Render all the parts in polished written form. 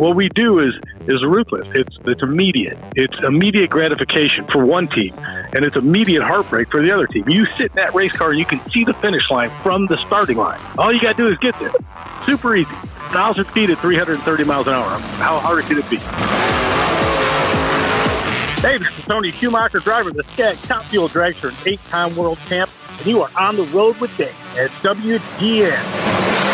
what we do is ruthless. It's immediate. It's immediate gratification for one team, and it's immediate heartbreak for the other team. You sit in that race car, you can see the finish line from the starting line. All you got to do is get there. Super easy. 1,000 feet at 330 miles an hour. How hard can it be? Hey, this is Tony Schumacher, driver of the Skag Top Fuel Dragster, an 8-time world champ, and you are on the road with Dave at WGN.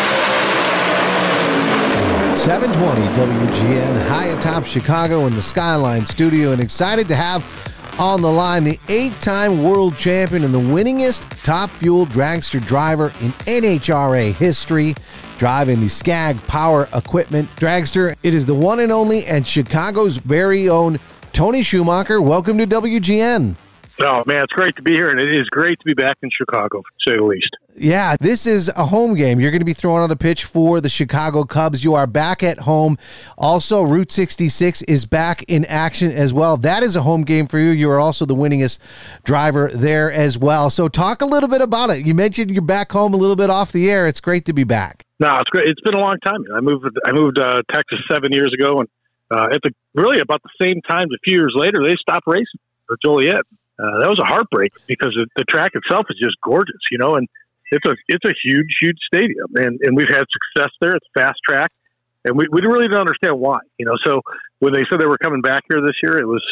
720 WGN, high atop Chicago in the Skyline studio, and excited to have on the line the 8-time world champion and the winningest Top Fuel Dragster driver in NHRA history, driving the Skag Power Equipment Dragster. It is the one and only and Chicago's very own Tony Schumacher. Welcome to WGN. Oh, man, it's great to be here, and it is great to be back in Chicago, to say the least. Yeah, this is a home game. You're going to be throwing out a pitch for the Chicago Cubs. You are back at home. Also, Route 66 is back in action as well. That is a home game for you. You are also the winningest driver there as well. So talk a little bit about it. You mentioned you're back home a little bit off the air. It's great to be back. No, it's great. It's been a long time. I moved to Texas 7 years ago, and really about the same time, a few years later, they stopped racing for Joliet. That was a heartbreak because the track itself is just gorgeous, and it's a huge, huge stadium, and we've had success there. It's fast track, and we really didn't understand why, So when they said they were coming back here this year, it was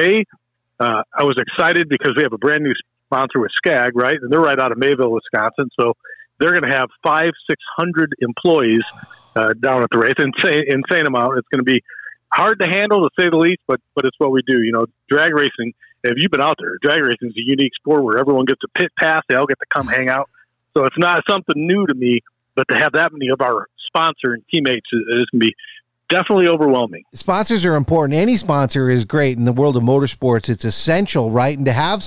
I was excited because we have a brand new sponsor with Skag, right, and they're right out of Mayville, Wisconsin, so they're going to have 500-600 employees down at the race. Insane amount. It's going to be hard to handle, to say the least, but it's what we do. Drag racing. If you've been out there, drag racing is a unique sport where everyone gets a pit pass. They all get to come hang out. So it's not something new to me, but to have that many of our sponsor and teammates is going to be definitely overwhelming. Sponsors are important. Any sponsor is great in the world of motorsports. It's essential, right? And to have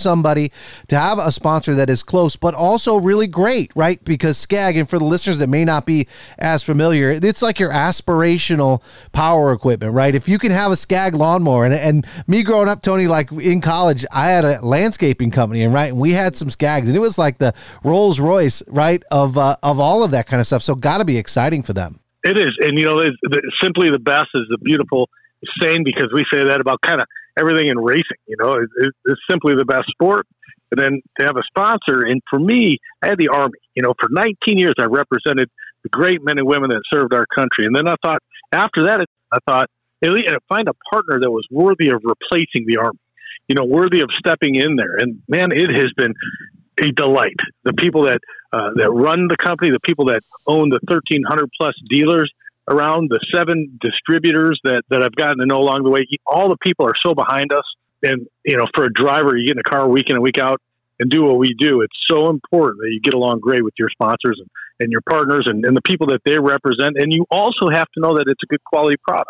a sponsor that is close, but also really great, right? Because Skag, and for the listeners that may not be as familiar, it's like your aspirational power equipment, right? If you can have a Skag lawnmower, and me growing up, Tony, like in college, I had a landscaping company, and we had some Skags, and it was like the Rolls Royce, right, of all of that kind of stuff. So got to be exciting for them. It is. And, simply the best is the beautiful saying, because we say that about kind of everything in racing. It's simply the best sport. And then to have a sponsor, and for me, I had the Army. For 19 years, I represented the great men and women that served our country. And then I thought, after that, find a partner that was worthy of replacing the Army, worthy of stepping in there. And, man, it has been a delight. The people that run the company, the people that own the 1,300 plus dealers around, the 7 distributors that I've gotten to know along the way, all the people are so behind us. And, for a driver, you get in a car week in and week out and do what we do. It's so important that you get along great with your sponsors and your partners and the people that they represent. And you also have to know that it's a good quality product.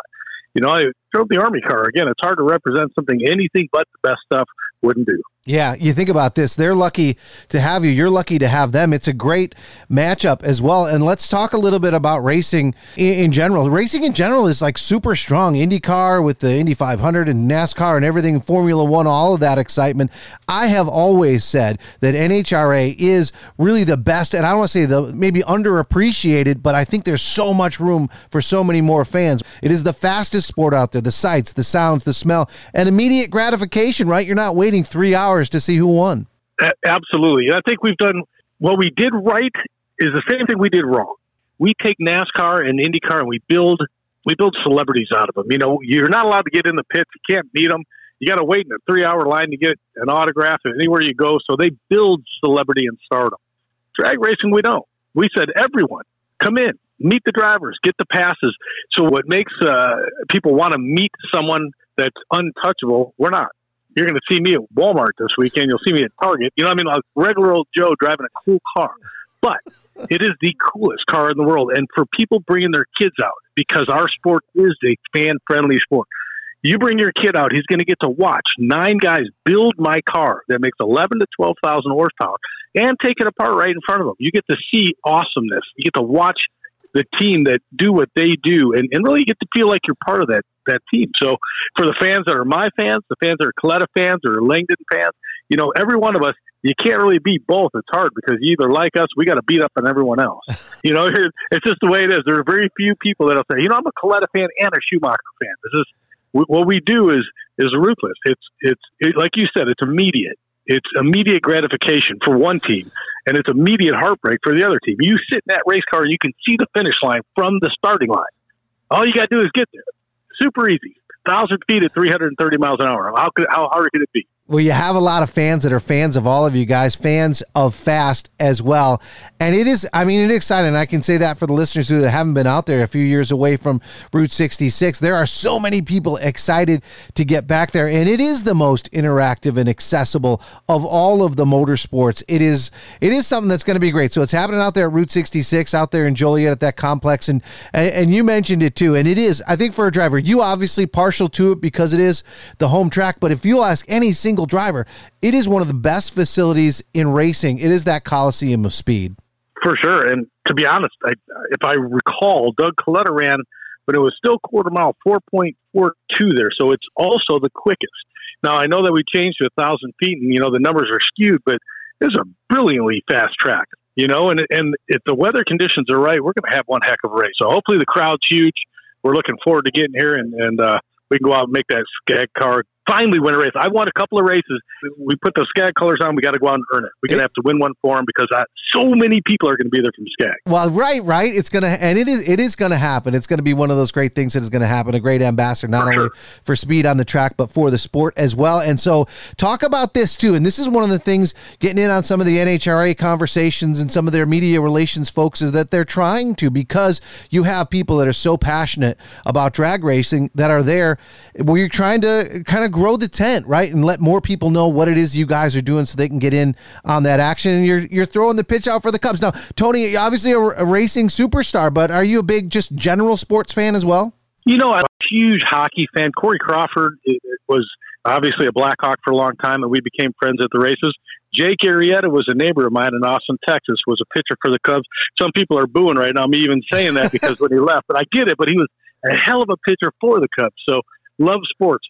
I drove the Army car. Again, it's hard to represent something anything but the best stuff wouldn't do. Yeah, you think about this. They're lucky to have you. You're lucky to have them. It's a great matchup as well. And let's talk a little bit about racing in general. Racing in general is like super strong. IndyCar with the Indy 500 and NASCAR and everything, Formula One, all of that excitement. I have always said that NHRA is really the best, and I don't want to say the maybe underappreciated, but I think there's so much room for so many more fans. It is the fastest sport out there. The sights, the sounds, the smell, and immediate gratification, right? You're not waiting 3 hours to see who won. Absolutely. I think we've done what we did right is the same thing we did wrong. We take NASCAR and IndyCar and we build celebrities out of them. You're not allowed to get in the pits. You can't meet them. You got to wait in a 3-hour line to get an autograph anywhere you go. So they build celebrity and stardom. Drag racing, we don't. We said, everyone, come in, meet the drivers, get the passes. So what makes people want to meet someone that's untouchable, we're not. You're going to see me at Walmart this weekend. You'll see me at Target. Like regular old Joe driving a cool car. But it is the coolest car in the world. And for people bringing their kids out, because our sport is a fan-friendly sport, you bring your kid out, he's going to get to watch 9 guys build my car that makes 11 to 12,000 horsepower and take it apart right in front of them. You get to see awesomeness. You get to watch the team that do what they do and really get to feel like you're part of that team. So for the fans that are my fans, the fans that are Coletta fans or Langdon fans, every one of us, you can't really beat both. It's hard because you either like us, we got to beat up on everyone else. It's just the way it is. There are very few people that'll say, I'm a Kalitta fan and a Schumacher fan. It's just, what we do is ruthless. It's like you said, it's immediate. It's immediate gratification for one team, and it's immediate heartbreak for the other team. You sit in that race car and you can see the finish line from the starting line. All you got to do is get there. Super easy. 1,000 feet at 330 miles an hour. How hard could it be? Well, you have a lot of fans that are fans of all of you guys, fans of Fast as well. And it is exciting. I can say that for the listeners who haven't been out there a few years away from Route 66. There are so many people excited to get back there. And it is the most interactive and accessible of all of the motorsports. It is something that's going to be great. So it's happening out there at Route 66, out there in Joliet at that complex. And you mentioned it too. And it is, I think for a driver, you obviously partial to it because it is the home track. But if you'll ask any single driver, it is one of the best facilities in racing. It is that Coliseum of speed. For sure. And to be honest, if I recall, Doug Kalitta ran when it was still quarter mile, 4.42 there. So it's also the quickest. Now, I know that we changed to 1,000 feet and, the numbers are skewed, but it's a brilliantly fast track, and if the weather conditions are right, we're going to have one heck of a race. So hopefully the crowd's huge. We're looking forward to getting here and we can go out and make that Skag car finally win a race. I won a couple of races. We put the Skag colors on. We got to go out and earn it. We're going to have to win one for them because so many people are going to be there from Skag. Well, right. It's going to, and it is going to happen. It's going to be one of those great things that is going to happen. A great ambassador, not only for speed on the track, but for the sport as well. And so talk about this too. And this is one of the things getting in on some of the NHRA conversations and some of their media relations folks is that they're trying to, because you have people that are so passionate about drag racing that are there where you're trying to kind of grow the tent, right? And let more people know what it is you guys are doing so they can get in on that action. And you're throwing the pitch out for the Cubs. Now, Tony, obviously a racing superstar, but are you a big just general sports fan as well? I'm a huge hockey fan. Corey Crawford was obviously a Blackhawk for a long time, and we became friends at the races. Jake Arrieta was a neighbor of mine in Austin, Texas, was a pitcher for the Cubs. Some people are booing right now, me even saying that because when he left, but I get it, but he was a hell of a pitcher for the Cubs. So love sports.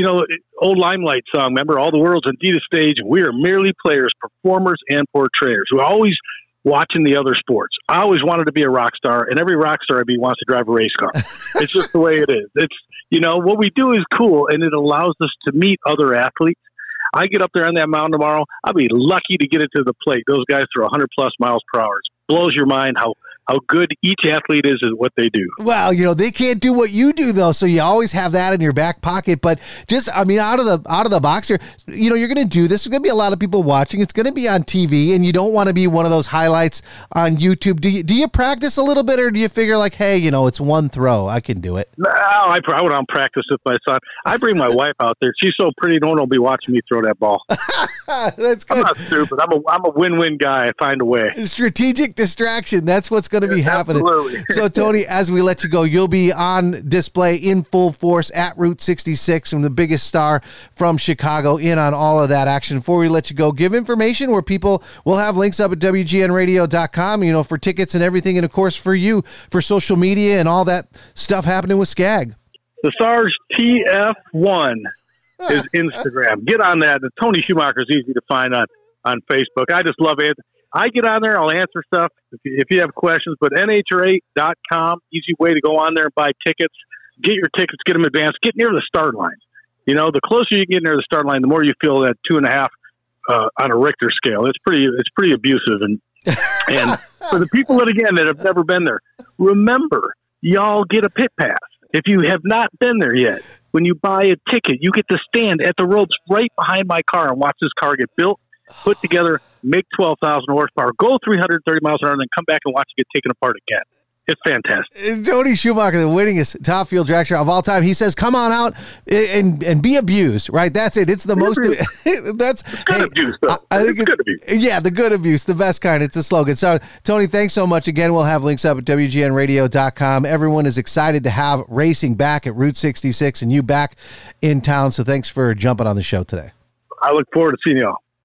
Old Limelight song, remember? All the world's indeed a stage, and we are merely players, performers, and portrayers. We're always watching the other sports. I always wanted to be a rock star, and every rock star I be wants to drive a race car. It's just the way it is. It's, what we do is cool, and it allows us to meet other athletes. I get up there on that mountain tomorrow, I'll be lucky to get it to the plate. Those guys throw 100-plus miles per hour. It blows your mind how good each athlete is at what they do. Well, they can't do what you do though, so you always have that in your back pocket. But just, out of the box here, you're going to do this. There's going to be a lot of people watching. It's going to be on TV, and you don't want to be one of those highlights on YouTube. Do you practice a little bit, or do you figure like, hey, it's one throw, I can do it? No, I went on practice with my son. I bring my wife out there. She's so pretty, no one will be watching me throw that ball. That's good. I'm not stupid. I'm a win-win guy. I find a way. Strategic distraction. That's what's going to be happening. Absolutely. So, Tony, as we let you go, you'll be on display in full force at Route 66 and the biggest star from Chicago in on all of that action. Before we let you go, give information where people will have links up at WGNradio.com, for tickets and everything. And, of course, for you, for social media and all that stuff happening with Skag. The SARS TF1 is Instagram. Get on that. Tony Schumacher is easy to find on Facebook. I just love it. I get on there. I'll answer stuff if you have questions. But NHRA.com, easy way to go on there and buy tickets. Get your tickets, get them advanced, get near the start line. The closer you get near the start line, the more you feel that 2.5 on a Richter scale. It's pretty abusive. And for the people that have never been there, remember, y'all get a pit pass. If you have not been there yet, when you buy a ticket, you get to stand at the ropes right behind my car and watch this car get built, put together, make 12,000 horsepower, go 330 miles an hour, and then come back and watch it get taken apart again. It's fantastic. Tony Schumacher, the winningest top fuel drag star of all time. He says, "Come on out and be abused." Right? That's it. It's the most. That's good abuse. Though. I think it's good abuse. Yeah, the good abuse, the best kind. It's a slogan. So, Tony, thanks so much again. We'll have links up at WGNradio.com. Everyone is excited to have racing back at Route 66 and you back in town. So, thanks for jumping on the show today. I look forward to seeing y'all.